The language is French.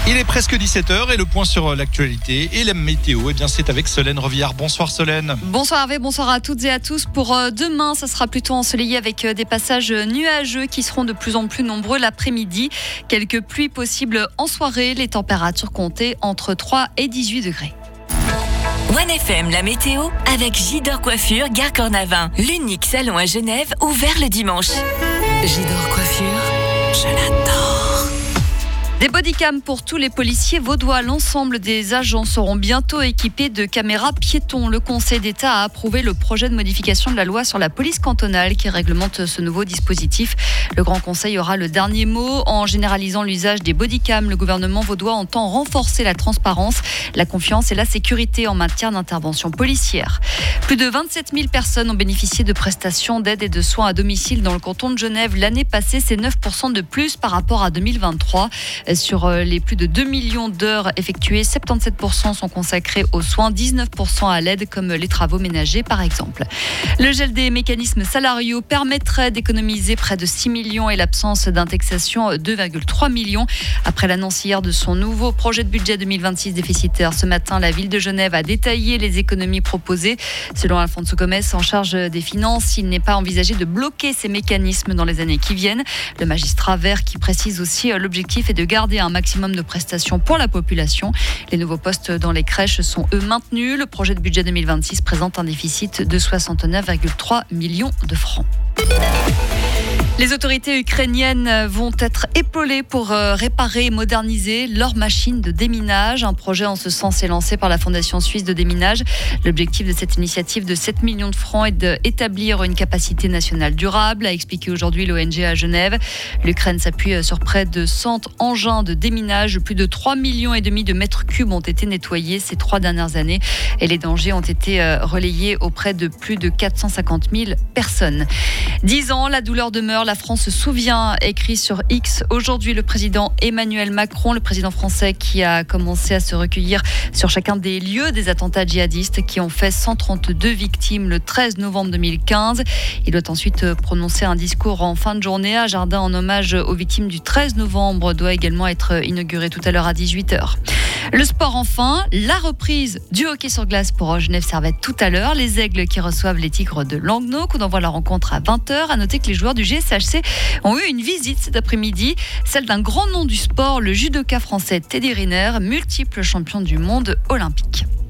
Il est presque 17h et le point sur l'actualité et la météo, c'est avec Solène Revillard. Bonsoir Solène. Bonsoir Hervé, bonsoir à toutes et à tous. Pour demain, ça sera plutôt ensoleillé avec des passages nuageux qui seront de plus en plus nombreux l'après-midi. Quelques pluies possibles en soirée, les températures comptées entre 3 et 18 degrés. 1FM, la météo, avec J-Dor Coiffure, Gare Cornavin. L'unique salon à Genève, ouvert le dimanche. J-Dor Coiffure, je l'adore. Des bodycams pour tous les policiers vaudois. L'ensemble des agents seront bientôt équipés de caméras piétons. Le Conseil d'État a approuvé le projet de modification de la loi sur la police cantonale qui réglemente ce nouveau dispositif. Le Grand Conseil aura le dernier mot. En généralisant l'usage des bodycams, le gouvernement vaudois entend renforcer la transparence, la confiance et la sécurité en matière d'intervention policière. Plus de 27 000 personnes ont bénéficié de prestations d'aide et de soins à domicile dans le canton de Genève. L'année passée, c'est 9% de plus par rapport à 2023. Sur les plus de 2 millions d'heures effectuées, 77% sont consacrés aux soins, 19% à l'aide comme les travaux ménagers par exemple. Le gel des mécanismes salariaux permettrait d'économiser près de 6 millions et l'absence d'indexation 2,3 millions. Après l'annonce hier de son nouveau projet de budget 2026 déficitaire, ce matin, la ville de Genève a détaillé les économies proposées. Selon Alfonso Gomes, en charge des finances, il n'est pas envisagé de bloquer ces mécanismes dans les années qui viennent. Le magistrat vert qui précise aussi l'objectif est de garder un maximum de prestations pour la population. Les nouveaux postes dans les crèches sont eux maintenus. Le projet de budget 2026 présente un déficit de 69,3 millions de francs. Les autorités ukrainiennes vont être épaulées pour réparer et moderniser leurs machines de déminage. Un projet en ce sens est lancé par la Fondation suisse de déminage. L'objectif de cette initiative de 7 millions de francs est d'établir une capacité nationale durable, a expliqué aujourd'hui l'ONG à Genève. L'Ukraine s'appuie sur près de 100 engins de déminage. Plus de 3,5 millions de mètres cubes ont été nettoyés ces 3 dernières années et les dangers ont été relayés auprès de plus de 450 000 personnes. 10 ans, la douleur demeure. La France se souvient, écrit sur X. Aujourd'hui, le président Emmanuel Macron, le président français qui a commencé à se recueillir sur chacun des lieux des attentats djihadistes qui ont fait 132 victimes le 13 novembre 2015. Il doit ensuite prononcer un discours en fin de journée. Un jardin en hommage aux victimes du 13 novembre doit également être inauguré tout à l'heure à 18h. Le sport enfin, la reprise du hockey sur glace pour Genève Servette tout à l'heure. Les Aigles qui reçoivent les Tigres de Languedoc. On envoie la rencontre à 20h. À noter que les joueurs du GSHC ont eu une visite cet après-midi, celle d'un grand nom du sport, le judoka français Teddy Riner, multiple champion du monde olympique.